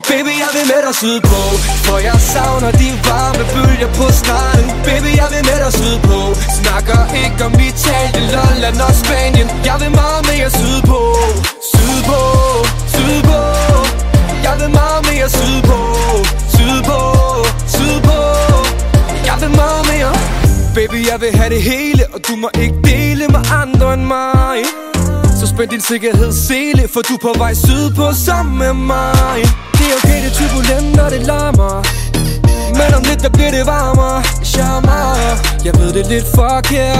Baby, jeg vil med dig sydpå, for jeg savner de varme bølger på stranden. Baby, jeg vil med dig sydpå, snakker ikke om Italien, Lolland og Spanien. Jeg vil meget mere sydpå, sydpå, sydpå. Jeg vil meget mere sydpå, sydpå, sydpå. Jeg vil meget mere. Baby, jeg vil have det hele, og du må ikke dele med andre end mig. Så spænd din sikkerhedssele, for du er på vej sydpå sammen med mig. Det er okay, det er turbulent, og det larmer, men om lidt, der bliver det varmere. Charmer, jeg ved det er lidt forkert.